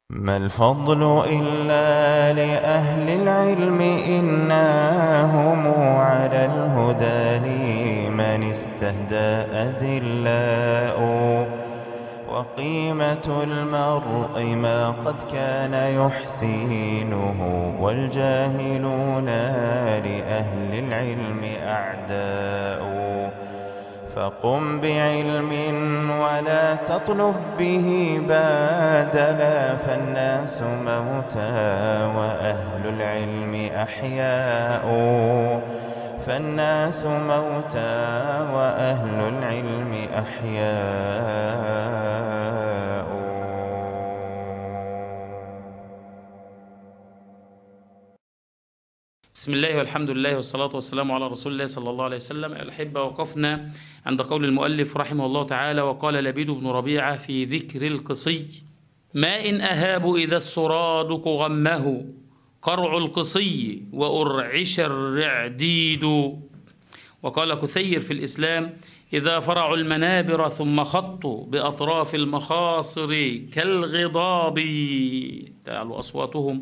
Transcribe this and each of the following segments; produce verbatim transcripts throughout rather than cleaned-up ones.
ما الفضل إلا لأهل العلم إنهم على الهدى لمن استهدى أذلاء وقيمة المرء ما قد كان يحسينه والجاهلون لأهل العلم أعداء فقم بعلم ولا تطلب به بادلا فالناس موتى وأهل العلم أحياء فالناس موتى وأهل العلم أحياء. بسم الله والحمد لله والصلاة والسلام على رسول الله صلى الله عليه وسلم. الأحبة، وقفنا عند قول المؤلف رحمه الله تعالى: وقال لبيد بن ربيعة في ذكر القصي: ما إن أهاب إذا السرادق غمه قرع القصي وأرعش الرعديد. وقال كثير في الإسلام: إذا فرعوا المنابر ثم خطوا بأطراف المخاصر كالغضاب تعلو أصواتهم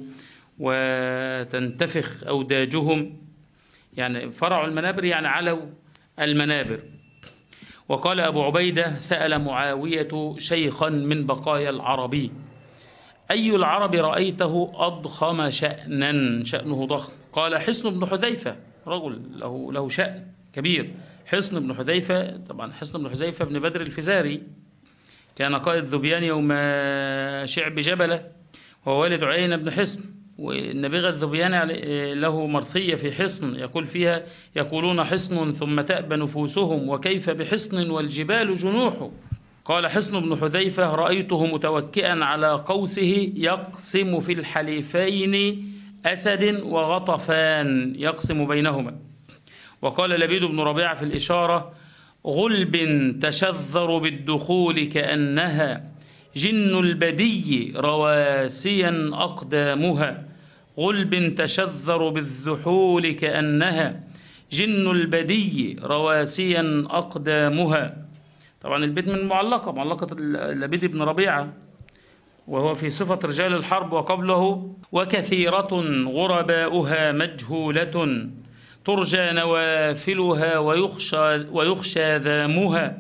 وتنتفخ أوداجهم، يعني فرعوا المنابر يعني علوا المنابر. وقال أبو عبيدة: سأل معاوية شيخا من بقايا العربي: أي العرب رأيته أضخم شأنا، شأنه ضخم؟ قال: حصن بن حذيفة، رجل له, له شأن كبير. حصن بن حذيفة، طبعا حصن بن حذيفة بن بدر الفزاري، كان قائد ذبيان يوم شعب جبلة، وهو والد عيينة بن حصن. والنبيغة الذبيان له مرثية في حصن يقول فيها: يقولون حصن ثم تأبى نفوسهم وكيف بحصن والجبال جنوح. قال حصن بن حذيفة: رأيته متوكئا على قوسه يقسم في الحليفين أسد وغطفان، يقسم بينهما. وقال لبيد بن ربيعة في الإشارة: غلب تشذر بالدخول كأنها جن البدي رواسيا أقدامها. غلب تشذر بالذحول كأنها جن البدي رواسيا أقدامها. طبعا البيت من معلقة معلقة لبيد بن ربيعة، وهو في صفة رجال الحرب. وقبله: وكثيرة غرباؤها مجهولة ترجى نوافلها ويخشى, ويخشى ذامها.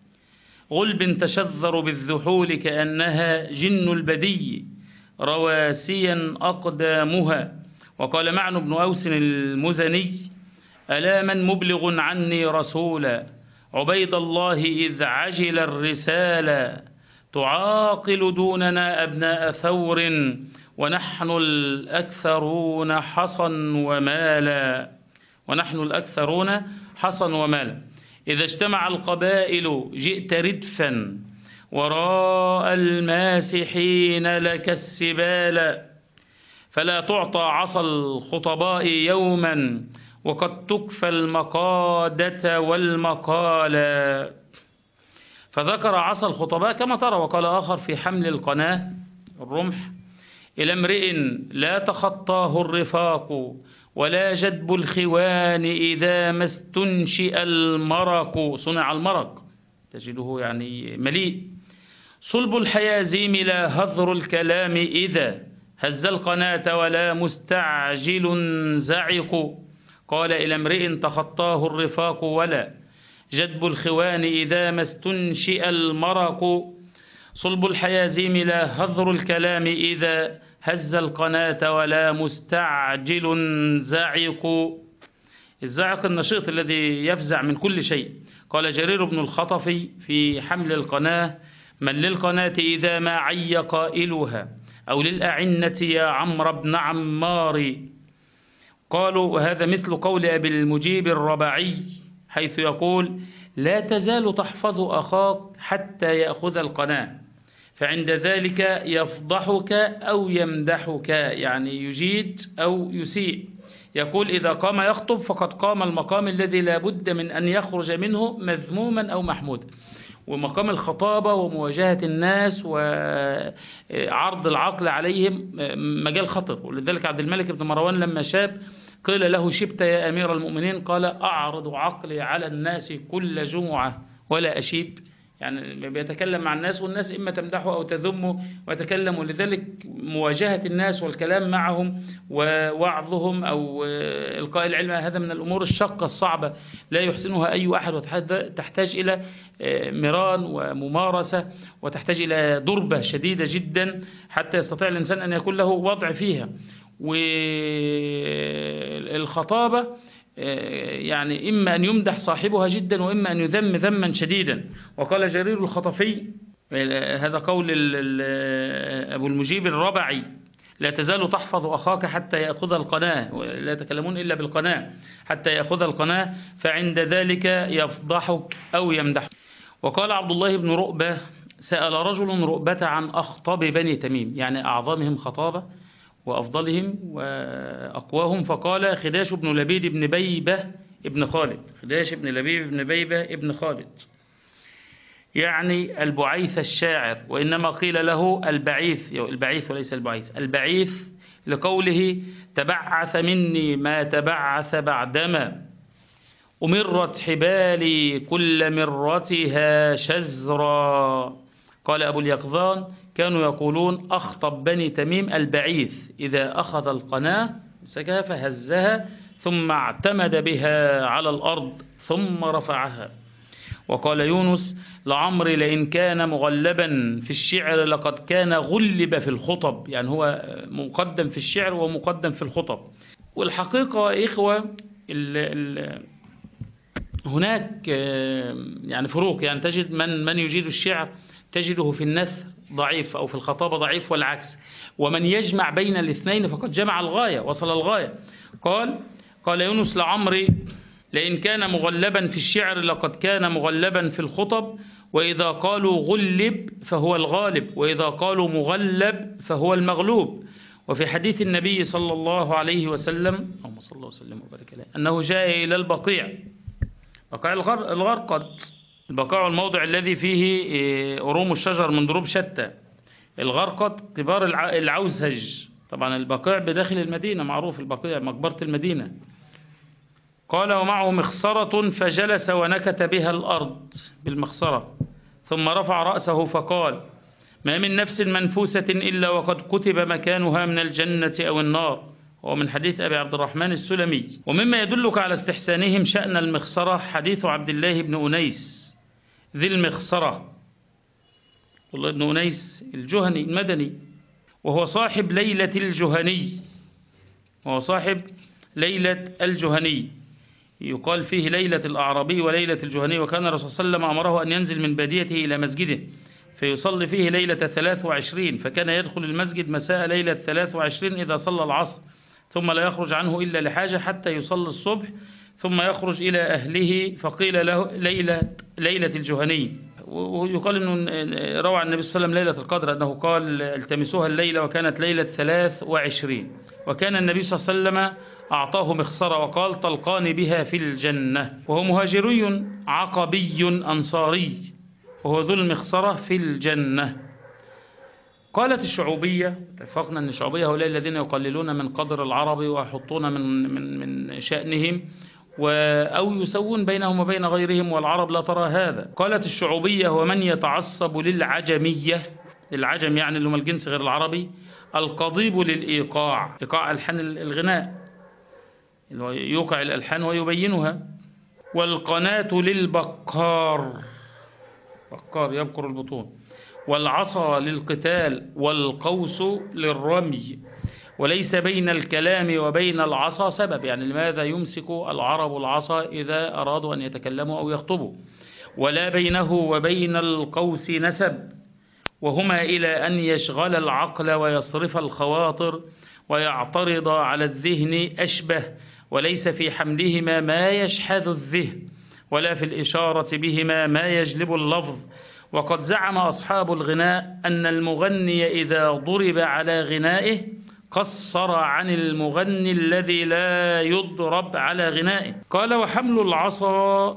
غلب تشذر بالذحول كأنها جن البدي رواسيا أقدامها. وقال معن بن أوس المزني: ألا من مبلغ عني رسولا عبيد الله إذ عجل الرسالة تعاقل دوننا أبناء ثور ونحن الأكثرون حصن ومالا ونحن الأكثرون حصن ومالا. إذا اجتمع القبائل جئت ردفا وراء الماسحين لك السبالا. فلا تعطى عصا الخطباء يوما وقد تكفى المقادة والمقالا. فذكر عصا الخطباء كما ترى. وقال آخر في حمل القناة الرمح: إلى امرئ لا تخطاه الرفاق ولا جدب الخوان إذا ما استنشئ المرق. صنع المرق تجده يعني مليء. صلب الحيازيم لا هذر الكلام إذا هز القناة ولا مستعجل زعق. قال: إلى امرئ تخطاه الرفاق ولا جدب الخوان إذا ما استنشئ المرق. صلب الحيازيم لا هذر الكلام إذا هز القناة ولا مستعجل زعق. الزعق النشيط الذي يفزع من كل شيء. قال جرير بن الخطفي في حمل القناة: من للقناة إذا ما عي قائلها أو للأعنة يا عمرو بن عمار. قالوا: وهذا مثل قول أبي المجيب الربعي حيث يقول: لا تزال تحفظ أخاك حتى يأخذ القناة فعند ذلك يفضحك أو يمدحك، يعني يجيد أو يسيء. يقول: إذا قام يخطب فقد قام المقام الذي لا بد من أن يخرج منه مذموما أو محمودا. ومقام الخطابة ومواجهة الناس وعرض العقل عليهم مجال خطر. ولذلك عبد الملك بن مروان لما شاب قيل له: شبت يا أمير المؤمنين؟ قال: أعرض عقلي على الناس كل جمعة ولا أشيب. يعني بيتكلم مع الناس والناس إما تمدحه أو تذمه ويتكلم، ولذلك مواجهة الناس والكلام معهم ووعظهم أو إلقاء العلم هذا من الأمور الشاقة الصعبة لا يحسنها أي أحد، وتحتاج إلى مران وممارسة، وتحتاج إلى ضربة شديدة جدا حتى يستطيع الإنسان أن يكون له وضع فيها. والخطابة يعني إما أن يمدح صاحبها جدا وإما أن يذم ذما شديدا. وقال جرير الخطفي، هذا قول أبو المجيب الربعي: لا تزال تحفظ أخاك حتى يأخذ القناة، لا يتكلمون إلا بالقناة، حتى يأخذ القناة فعند ذلك يفضحك أو يمدحك. وقال عبد الله بن رؤبة: سأل رجل رؤبة عن أخطب بني تميم، يعني أعظمهم خطابة وأفضلهم وأقواهم، فقال: خداش بن لبيد بن بيبة ابن خالد. خداش بن لبيد بن بيبة ابن خالد يعني البعيث الشاعر، وإنما قيل له البعيث، البعيث وليس البعيث، البعيث لقوله: تبعث مني ما تبعث بعدما أمرت حبالي كل مرتها شزرا. قال أبو اليقظان: كانوا يقولون أخطب بني تميم البعيث إذا أخذ القناة مسكها فهزها ثم اعتمد بها على الأرض ثم رفعها. وقال يونس: لعمري لئن كان مغلبا في الشعر لقد كان غلب في الخطب، يعني هو مقدم في الشعر ومقدم في الخطب. والحقيقة إخوة ال ال هناك يعني فروق، يعني تجد من من يجيد الشعر تجده في النثر ضعيف أو في الخطابة ضعيف والعكس، ومن يجمع بين الاثنين فقد جمع الغاية، وصل الغاية. قال قال يونس: لعمري لئن كان مغلبا في الشعر لقد كان مغلبا في الخطب، وإذا قالوا غلب فهو الغالب، وإذا قالوا مغلب فهو المغلوب. وفي حديث النبي صلى الله عليه وسلم اللهم صل الله وسلم وبارك عليه أنه جاء إلى البقيع، بقاع الغرقد، البقاع الموضع الذي فيه أروم الشجر من ضروب شتى، الغرقد كبار العوزهج، طبعا البقيع بداخل المدينة معروف، البقيع مقبرة المدينة. قال: ومعه مخصرة فجلس ونكت بها الأرض بالمخصرة، ثم رفع رأسه فقال: ما من نفس منفوسة إلا وقد كتب مكانها من الجنة أو النار. هو من حديث أبي عبد الرحمن السلمي. ومما يدلك على استحسانهم شأن المخصرة حديث عبد الله بن أنيس ذي المخصرة، والله بن أنيس الجهني المدني، وهو صاحب ليلة الجهني، وهو صاحب ليلة الجهني، يقال فيه ليلة الأعرابي وليلة الجهني. وكان الرسول صلى الله عليه وسلم أمره أن ينزل من باديته إلى مسجده فيصلي فيه ليلة ثلاث وعشرين، فكان يدخل المسجد مساء ليلة ثلاث وعشرين إذا صلى العصر، ثم لا يخرج عنه إلا لحاجة حتى يصلي الصبح، ثم يخرج إلى أهله. فقيل له ليلة, ليلة الجهني. ويقال أنه روى عن النبي صلى الله عليه وسلم ليلة القدر أنه قال: التمسوها الليلة، وكانت ليلة ثلاث وعشرين. وكان النبي صلى الله عليه وسلم أعطاه مخصرة وقال: تلقاني بها في الجنة. وهو مهاجري عقبي أنصاري، وهو ذو المخصرة في الجنة. قالت الشعوبية، اتفقنا أن الشعوبية هؤلاء الذين يقللون من قدر العرب ويحطون من, من, من شأنهم أو يسوون بينهم وبين غيرهم، والعرب لا ترى هذا. قالت الشعوبية: ومن يتعصب للعجمية، العجم يعني اللي هم الجنس غير العربي، القضيب للإيقاع، إيقاع ألحان الغناء، يوقع الألحان ويبينها. والقناة للبقار، بقار يبقر البطون. والعصا للقتال، والقوس للرمي. وليس بين الكلام وبين العصا سبب، يعني لماذا يمسك العرب العصا إذا أرادوا أن يتكلموا أو يخطبوا. ولا بينه وبين القوس نسب، وهما إلى أن يشغل العقل ويصرف الخواطر ويعترض على الذهن أشبه، وليس في حملهما ما يشحذ الذهن، ولا في الإشارة بهما ما يجلب اللفظ. وقد زعم أصحاب الغناء أن المغني إذا ضرب على غنائه قصر عن المغني الذي لا يضرب على غنائه. قال: وحمل العصا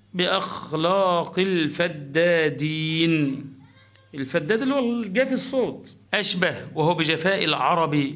بأخلاق الفدادين، الفداد اللي هو جاف الصوت، أشبه، وهو بجفاء العرب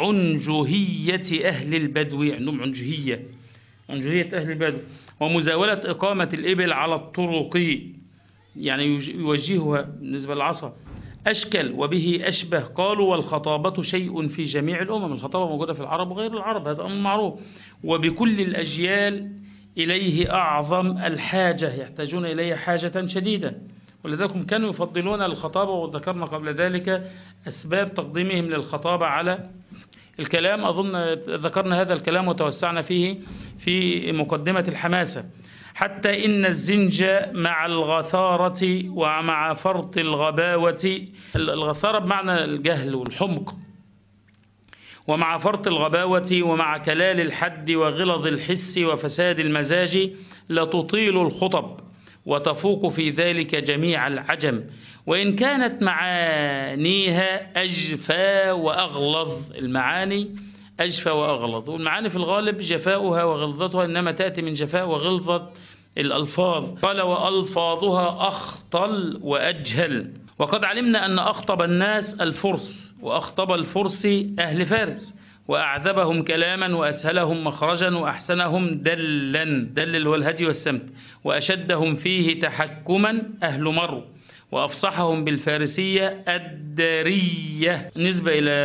وعنجهية أهل البدو، عندهم عنجهية عنجهية أهل البدو، ومزاولة إقامة الإبل على الطرق، يعني يوجهها بالنسبة للعصا. أشكل وبه أشبه. قالوا والخطابة شيء في جميع الأمم، الخطابة موجودة في العرب وغير العرب، هذا أمر معروف. وبكل الأجيال إليه أعظم الحاجة، يحتاجون إليه حاجة شديدة، ولذلك كانوا يفضلون الخطابة. وذكرنا قبل ذلك أسباب تقديمهم للخطابة على الكلام، أظن ذكرنا هذا الكلام وتوسعنا فيه في مقدمة الحماسة. حتى إن الزنج مع الغثارة ومع فرط الغباوة، الغثارة بمعنى الجهل والحمق، ومع فرط الغباوة ومع كلال الحد وغلظ الحس وفساد المزاج لتطيل الخطب وتفوق في ذلك جميع العجم، وإن كانت معانيها أجفى وأغلظ. المعاني أجفى وأغلظ، والمعاني في الغالب جفاؤها وغلظتها إنما تأتي من جفاء وغلظة الألفاظ. قال وألفاظها أخطل وأجهل. وقد علمنا أن أخطب الناس الفرس، وأخطب الفرس أهل فارس، وأعذبهم كلاما وأسهلهم مخرجا وأحسنهم دلا، دل هو الهدي والسمت، وأشدهم فيه تحكما أهل مرو، وأفصحهم بالفارسية الدارية، نسبة إلى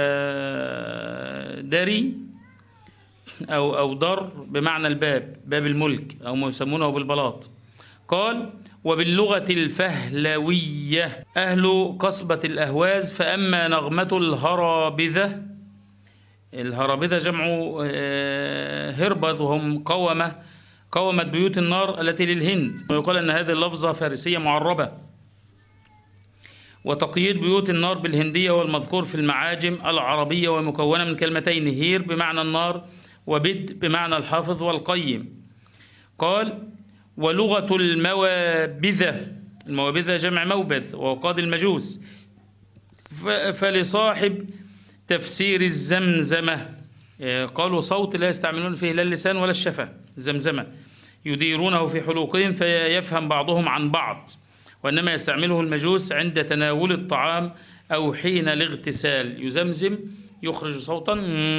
داري أو أو در بمعنى الباب، باب الملك، أو ما يسمونه بالبلاط. قال وباللغة الفهلوية أهل قصبة الأهواز. فأما نغمة الهرابذة، الهرابذة جمع هربذ، وهم قومة قومت بيوت النار التي للهند، ويقال أن هذه اللفظة فارسية معربة. وتقييد بيوت النار بالهندية والمذكور في المعاجم العربية، ومكونة من كلمتين، هير بمعنى النار، وبد بمعنى الحافظ والقيم. قال ولغة الموابذة، الموابذة جمع موبذ وقاد المجوس. فلصاحب تفسير الزمزمة، قالوا صوت لا يستعملون فيه لا اللسان ولا الشفة، الزمزمة يديرونه في حلوقهم فيفهم بعضهم عن بعض، وإنما يستعمله المجوس عند تناول الطعام أو حين الاغتسال، يزمزم يخرج صوتا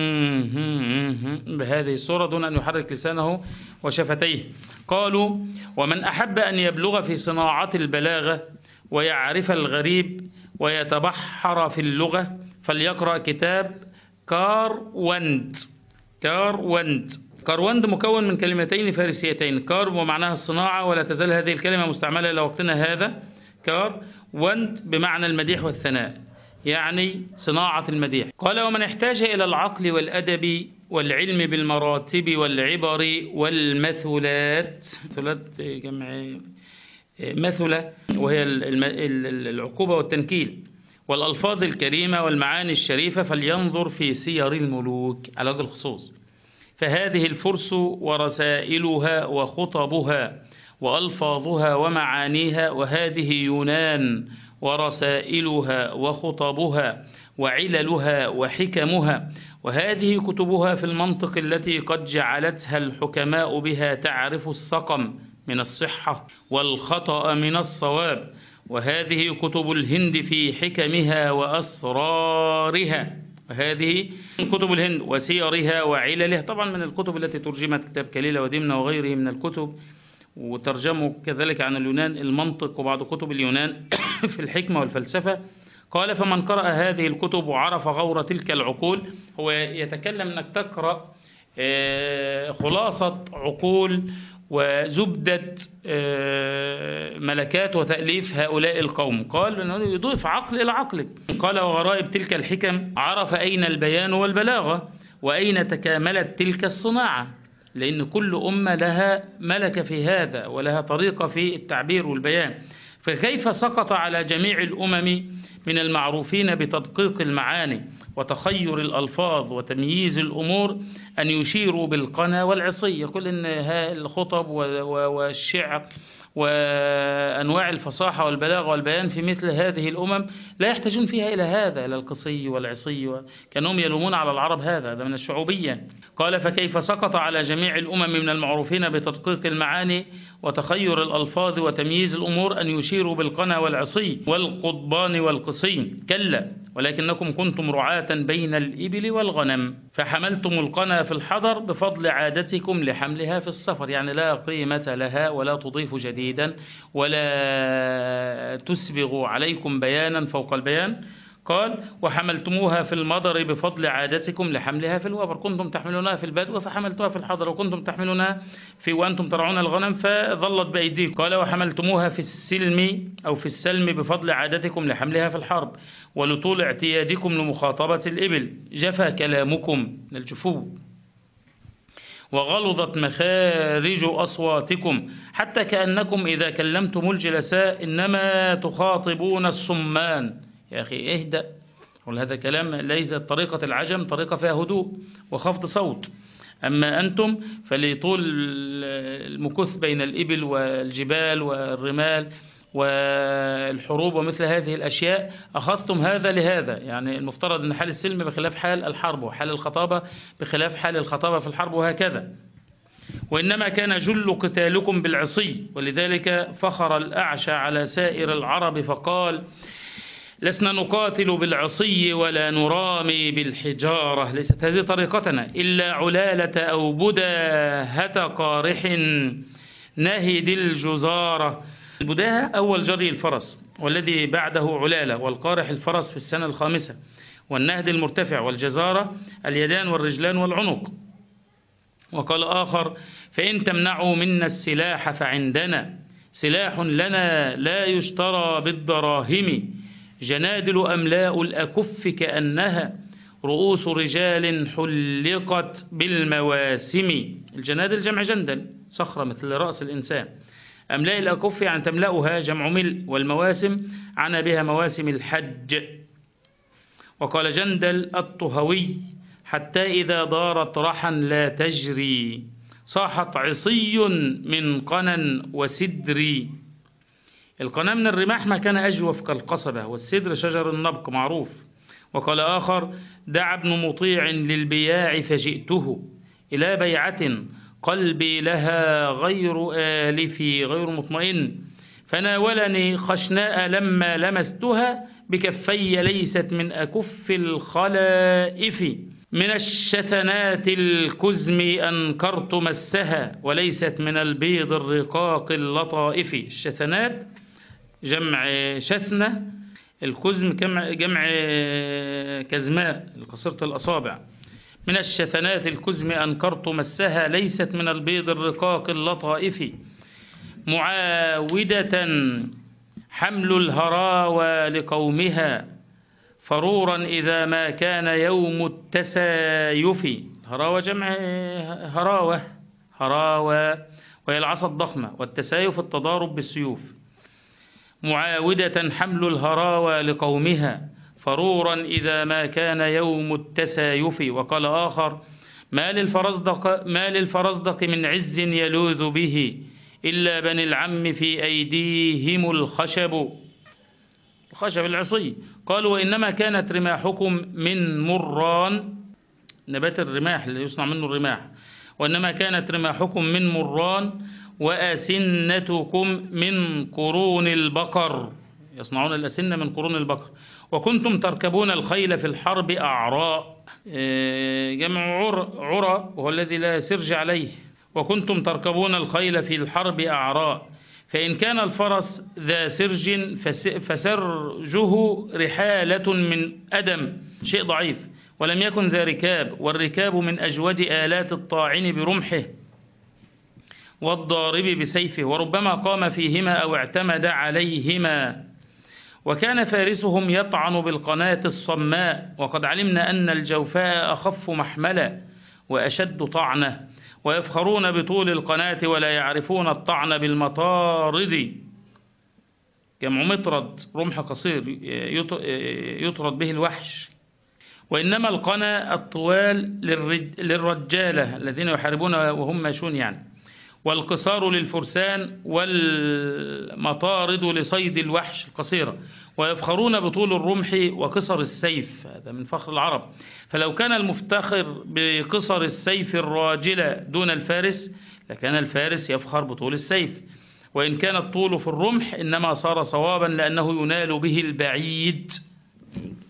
بهذه الصورة دون أن يحرك لسانه وشفتيه. قالوا ومن أحب أن يبلغ في صناعة البلاغة ويعرف الغريب ويتبحر في اللغة فليقرأ كتاب كاروند. كاروند كاروند مكون من كلمتين فارسيتين، كار ومعناها الصناعة، ولا تزال هذه الكلمة مستعملة إلى وقتنا هذا. كار وند بمعنى المديح والثناء، يعني صناعة المديح. قال ومن احتاج إلى العقل والأدب والعلم بالمراتب والعبر والمثلات، مثلات جمع مثلة وهي العقوبة والتنكيل، والألفاظ الكريمة والمعاني الشريفة فلينظر في سير الملوك على وجه الخصوص. فهذه الفرس ورسائلها وخطبها وألفاظها ومعانيها، وهذه يونان ورسائلها وخطبها وعللها وحكمها، وهذه كتبها في المنطق التي قد جعلتها الحكماء بها تعرف السقم من الصحة والخطأ من الصواب، وهذه كتب الهند في حكمها وأسرارها، وهذه كتب الهند وسيرها وعللها. طبعا من الكتب التي ترجمت كتاب كليلة ودمنة وغيره من الكتب، وترجموا كذلك عن اليونان المنطق وبعض كتب اليونان في الحكمة والفلسفة. قال فمن قرأ هذه الكتب وعرف غور تلك العقول، هو يتكلم أنك تقرأ خلاصة عقول وزبدة ملكات وتأليف هؤلاء القوم. قال أنه يضيف عقل إلى عقلك. قال وغرائب تلك الحكم عرف أين البيان والبلاغة وأين تكاملت تلك الصناعة، لأن كل أمة لها ملكة في هذا ولها طريقة في التعبير والبيان. فكيف سقط على جميع الأمم من المعروفين بتدقيق المعاني وتخير الألفاظ وتمييز الأمور أن يشيروا بالقنا والعصي. يقول إن الخطب والشعر وأنواع الفصاحة والبلاغة والبيان في مثل هذه الأمم لا يحتاجون فيها إلى هذا، إلى القصي والعصي، كانهم يلومون على العرب هذا هذا من الشعوبية. قال فكيف سقط على جميع الأمم من المعروفين بتدقيق المعاني وتخير الألفاظ وتمييز الأمور أن يشيروا بالقنا والعصي والقضبان والقصي. كلا، ولكنكم كنتم رعاة بين الإبل والغنم، فحملتم القنا في الحضر بفضل عادتكم لحملها في السفر، يعني لا قيمة لها ولا تضيف جديدا ولا تسبغ عليكم بيانا فوق البيان. قال وحملتموها في المضر بفضل عادتكم لحملها في الوبر، كنتم تحملونها في البدو فحملتوها في الحضر، وكنتم تحملونها في وأنتم ترعون الغنم فظلت بأيديكم. قال وحملتموها في السلم أو في السلم بفضل عادتكم لحملها في الحرب، ولطول اعتيادكم لمخاطبة الإبل جفى كلامكم من الجفو، وغلظت مخارج أصواتكم حتى كأنكم إذا كلمتم الجلساء إنما تخاطبون الصمان. يا أخي اهدأ، وهذا كلام ليس طريقة العجم، طريقة فيها هدوء وخفض صوت. أما أنتم فلطول المكث بين الإبل والجبال والرمال والحروب ومثل هذه الأشياء أخذتم هذا لهذا، يعني المفترض أن حال السلم بخلاف حال الحرب، وحال الخطابة بخلاف حال الخطابة في الحرب، وهكذا. وإنما كان جل قتالكم بالعصي، ولذلك فخر الأعشى على سائر العرب فقال لسنا نقاتل بالعصي ولا نرامي بالحجارة، ليست هذه طريقتنا، إلا علالة أو بداهة قارح نهد الجزارة. البداهة أول جري الفرس، والذي بعده علالة، والقارح الفرس في السنة الخامسة، والنهد المرتفع، والجزارة اليدان والرجلان والعنق. وقال آخر فإن تمنعوا منا السلاح فعندنا سلاح لنا لا يشترى بالدراهم، جنادل أملاء الأكف كأنها رؤوس رجال حلقت بالمواسم. الجنادل جمع جندل، صخرة مثل رأس الإنسان. أملاء الأكف يعني تملأها جمع ملء، والمواسم عنا بها مواسم الحج. وقال جندل الطهوي حتى إذا دارت رحا لا تجري، صاحت عصي من قنا وسدري. القنا من الرماح ما كان أجوف كالقصبة، والسدر شجر النبق معروف. وقال آخر دعا ابن مطيع للبياع فجئته إلى بيعة قلبي لها غير آلفي غير مطمئن، فناولني خشناء لما لمستها بكفي ليست من أكف الخلائف، من الشثنات الكزم أنكرت مسها وليست من البيض الرقاق اللطائف. الشثنات جمع شثنة، الكزم جمع كزماء قصيرة الأصابع. من الشثنات الكزم أنكرت مسها ليست من البيض الرقاق اللطائف، معاودة حمل الهراوى لقومها فرورا إذا ما كان يوم التسايف. هراوى جمع هراوة هراوى وهي العصا الضخمة، والتسايف التضارب بالسيوف. معاودة حمل الهراوى لقومها فرورا إذا ما كان يوم التسايف. وقال آخر ما للفرزدق, ما للفرزدق من عز يلوذ به إلا بني العم في أيديهم الخشب، الخشب العصي. قالوا وإنما كانت رماحكم من مران، نبات الرماح اللي يصنع منه الرماح، وإنما كانت رماحكم من مران وأسنتكم من قرون البقر، يصنعون الأسنة من قرون البقر. وكنتم تركبون الخيل في الحرب أعراء، جمع عرى وهو الذي لا سرج عليه. وكنتم تركبون الخيل في الحرب أعراء، فإن كان الفرس ذا سرج فسرجه رحالة من أدم، شيء ضعيف، ولم يكن ذا ركاب، والركاب من أجود آلات الطاعن برمحه والضارب بسيفه، وربما قام فيهما أو اعتمد عليهما. وكان فارسهم يطعن بالقناة الصماء، وقد علمنا أن الجوفاء أخف محملا وأشد طعنة، ويفخرون بطول القناة ولا يعرفون الطعن بالمطارد، جمع مطرد رمح قصير يطرد به الوحش. وإنما القنا الطوال للرجالة الذين يحاربون وهم ماشون يعني، والقصار للفرسان، والمطارد لصيد الوحش القصيرة. ويفخرون بطول الرمح وقصر السيف، هذا من فخر العرب. فلو كان المفتخر بقصر السيف الراجلة دون الفارس لكان الفارس يفخر بطول السيف. وإن كان الطول في الرمح إنما صار صوابا لأنه ينال به البعيد،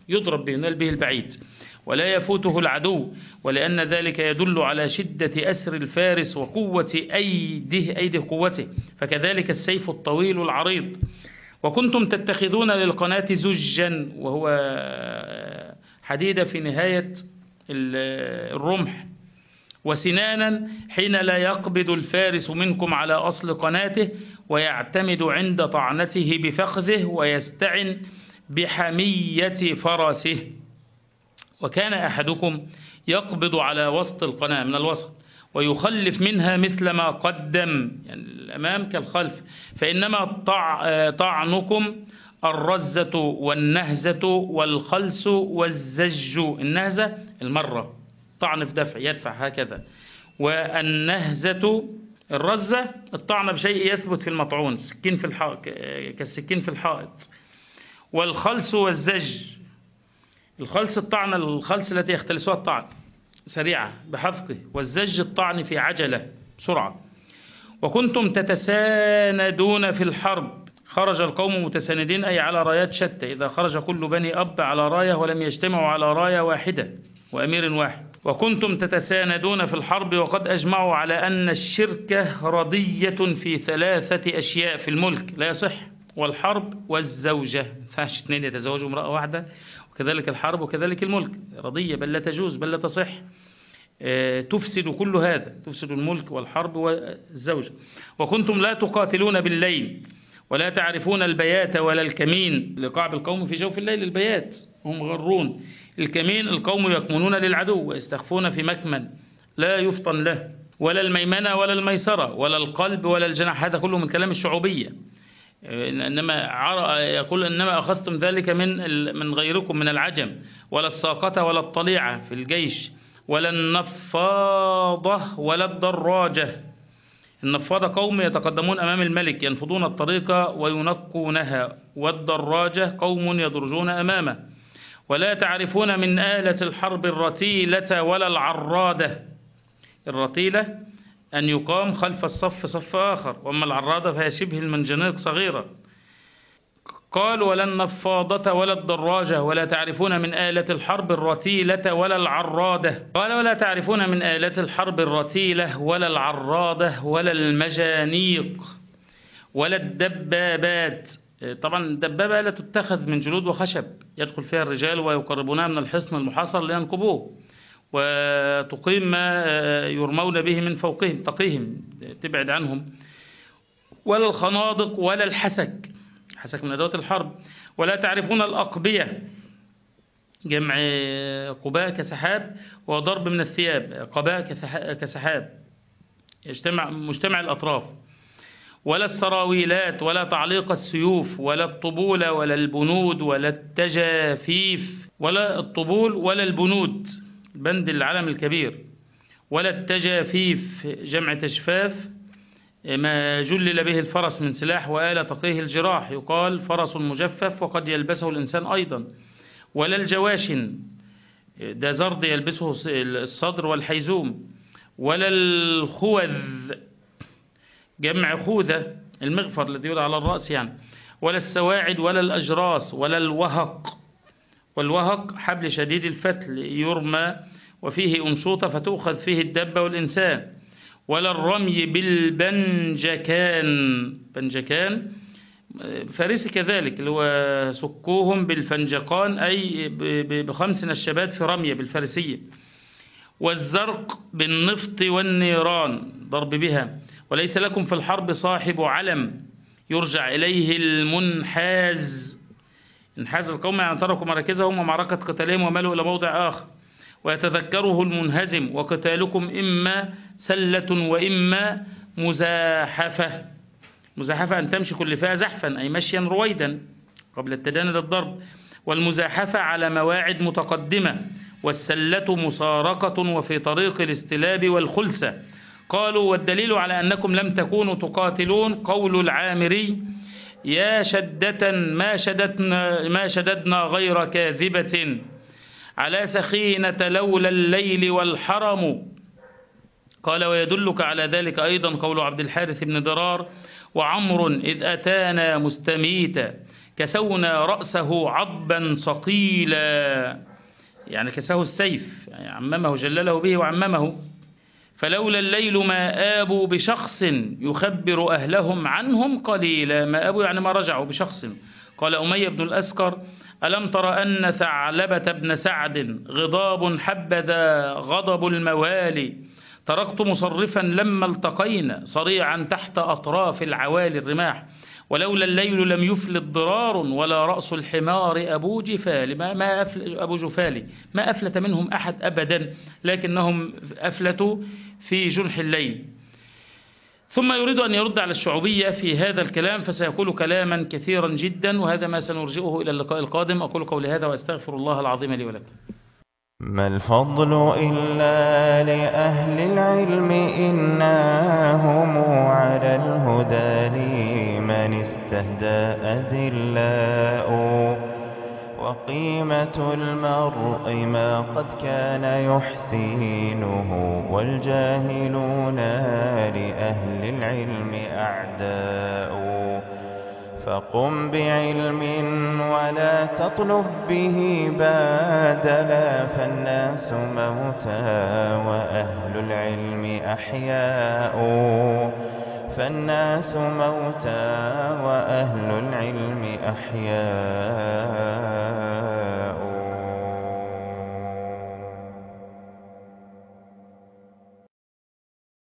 يضرب به ينال به البعيد ولا يفوته العدو، ولأن ذلك يدل على شدة أسر الفارس وقوة أيده أيده قوته، فكذلك السيف الطويل العريض. وكنتم تتخذون للقناة زجا، وهو حديدة في نهاية الرمح، وسنانا حين لا يقبض الفارس منكم على أصل قناته، ويعتمد عند طعنته بفخذه ويستعن بحمية فرسه. وكان أحدكم يقبض على وسط القناة من الوسط ويخلف منها مثل ما قدم، يعني الأمام كالخلف، فإنما طعنكم الرزة والنهزة والخلس والزج. النهزة المرة، طعن في دفع يدفع هكذا، والنهزة الرزة الطعن بشيء يثبت في المطعون، سكين في الحائط كالسكين في الحائط. والخلس والزج، الخلس الطعن الخلس التي يختلسها الطعن سريعة بحفظه، والزج الطعن في عجلة بسرعة. وكنتم تتساندون في الحرب، خرج القوم متساندين أي على رايات شتى، إذا خرج كل بني أب على راية ولم يجتمعوا على راية واحدة وأمير واحد. وكنتم تتساندون في الحرب وقد أجمعوا على أن الشركة رضية في ثلاثة أشياء في الملك لا يصح، والحرب والزوجة، فاش اثنين يتزوجوا امرأة واحدة، وكذلك الحرب وكذلك الملك رضية بل لا تجوز بل لا تصح، اه تفسد كل هذا، تفسد الملك والحرب والزوجة. وكنتم لا تقاتلون بالليل ولا تعرفون البيات ولا الكمين، لقعب القوم في جوف الليل البيات هم غرون، الكمين القوم يكمنون للعدو ويستخفون في مكمن لا يفطن له، ولا الميمنة ولا الميسرة ولا القلب ولا الجناح، هذا كله من كلام الشعوبية. إنما يقول إنما أخذتم ذلك من من غيركم من العجم، ولا الساقطة ولا الطليعة في الجيش، ولا النفاضة ولا الدراجة. النفاضة قوم يتقدمون أمام الملك ينفضون الطريق وينقونها، والدراجة قوم يدرجون أمامه. ولا تعرفون من آلة الحرب الرتيلة ولا العرادة، الرتيلة أن يقام خلف الصف صف آخر، وأما العرادة فهي شبه المنجنيق صغيرة. قال ولا النفاضة ولا الدراجة، ولا تعرفون من آلة الحرب الرتيلة ولا العرادة. قال ولا تعرفون من آلة الحرب الرتيلة ولا العرادة ولا المجانيق ولا الدبابات. طبعا الدبابة لا تتخذ من جلود وخشب يدخل فيها الرجال ويقربونها من الحصن المحاصر لينقبوه، وتقيم ما يرمون به من فوقهم، تقيهم تبعد عنهم. ولا الخنادق ولا الحسك، حسك من أدوات الحرب. ولا تعرفون الأقبية، جمع قباء كسحاب وضرب من الثياب، قباء كسحاب يجتمع مجتمع الأطراف. ولا السراويلات ولا تعليق السيوف ولا الطبول ولا البنود ولا التجافيف، ولا الطبول ولا البنود بند العلم الكبير، ولا التجافيف جمع تجفاف ما جلل به الفرس من سلاح وآلة تقيه الجراح، يقال فرس مجفف وقد يلبسه الإنسان أيضا. ولا الجواشن، ده زرد يلبسه الصدر والحيزوم. ولا الخوذ جمع خوذة المغفر الذي يوضع على الرأس يعني. ولا السواعد ولا الأجراس ولا الوهق، والوهق حبل شديد الفتل يرمى وفيه أنشوطة فتؤخذ فيه الدابة والإنسان. ولا الرمي بالبنجكان، بنجكان فارسي كذلك اللي هو سكوهم بالفنجقان أي بخمس نشبات في رمية بالفارسية. والزرق بالنفط والنيران ضرب بها. وليس لكم في الحرب صاحب علم يرجع إليه المنحاز، انحاز القوم يعني تركوا مراكزهم ومعركة قتالهم ومالوا إلى موضع آخر، ويتذكره المنهزم. وقتالكم إما سلة وإما مزاحفة، مزاحفة أن تمشي كل فئة زحفا أي مشيا رويدا قبل التداني للضرب، والمزاحفة على مواعد متقدمة، والسلة مسارقة وفي طريق الاستلاب والخلسة. قالوا والدليل على أنكم لم تكونوا تقاتلون قول العامري يا شدة ما شددنا, ما شددنا غير كاذبة على سخينة لولا الليل والحرم. قال ويدلك على ذلك أيضا قول عبد الحارث بن ضرار وعمر إذ أتانا مستميتا كسونا رأسه عضبا صقيلا، يعني كساه السيف، يعني عممه جلله به وعممه. فلولا الليل ما آبوا بشخص يخبر أهلهم عنهم قليلا. ما آبوا يعني ما رجعوا بشخص. قال أمية بن الأسكر: ألم تر أن ثعلبة بن سعد غضاب حبذا غضب الموالي، تركت مصرفا لما التقينا صريعا تحت أطراف العوالي الرماح، ولولا الليل لم يفلت ضرار ولا رأس الحمار أبو جفال. ما, ما أفل أبو جفالي ما أفلت منهم أحد أبدا، لكنهم أفلتوا في جنح الليل. ثم يريد أن يرد على الشعوبية في هذا الكلام، فسيقول كلاما كثيرا جدا، وهذا ما سنرجئه إلى اللقاء القادم. أقول قولي هذا وأستغفر الله العظيم لي ولكم. ما الفضل إلا لأهل العلم، إنهم على الهدى لمن استهدى أذلاء، وقيمة المرء ما قد كان يحسينه، والجاهلون لأهل العلم أعداء. فقم بعلم ولا تطلب به بادلا، فالناس موتى وأهل العلم أحياء. فالناس موتى وأهل العلم أحياء.